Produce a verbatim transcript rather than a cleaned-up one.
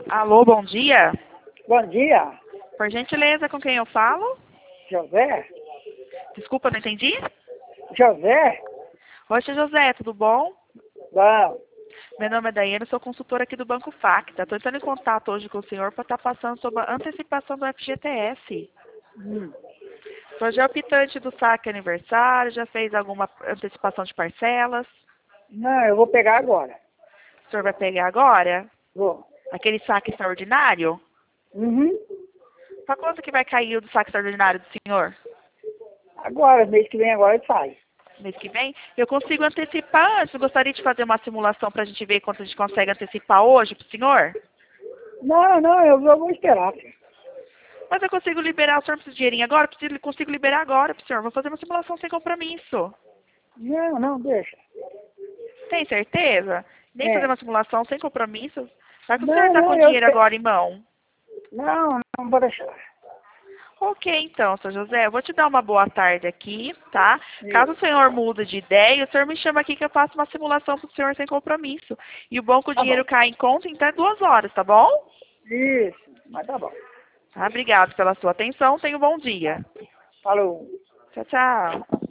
Alô, bom dia. Bom dia, Por gentileza, com quem eu falo? José. Desculpa, não entendi. José? Oi, seu José, tudo bom? Bom, Meu nome é Daiane, sou consultora aqui do Banco Facta. Estou entrando em contato hoje com o senhor para estar passando sobre a antecipação do F G T S. hum, O senhor já é optante do saque aniversário, já fez alguma antecipação de parcelas? não, eu vou pegar agora. O senhor vai pegar agora? Vou. Aquele saque extraordinário? Uhum. Para quanto que vai cair o do saque extraordinário do senhor? Agora, mês que vem agora sai. Mês que vem? Eu consigo antecipar antes. Eu gostaria de fazer uma simulação para a gente ver quanto a gente consegue antecipar hoje para o senhor? Não, não, eu vou, eu vou esperar. Filho. Mas eu consigo liberar, o senhor precisa de dinheirinho agora? Eu preciso- consigo liberar agora para o senhor. Vou fazer uma simulação sem compromisso. Não, não, deixa. Tem certeza? Nem fazer É. uma simulação sem compromisso? Vai que o senhor Não, está não, com eu dinheiro sei. agora em mão. Não, não vou deixar. Ok, então, seu José, eu vou te dar uma boa tarde aqui, tá? Caso o Isso. senhor mude de ideia, o senhor me chama aqui que eu faço uma simulação para o senhor sem compromisso. E o bom é que o Tá bom. dinheiro cai em conta em até duas horas, tá bom? Isso, mas tá bom. Tá, obrigado pela sua atenção. Tenha um bom dia. Falou. Tchau, tchau.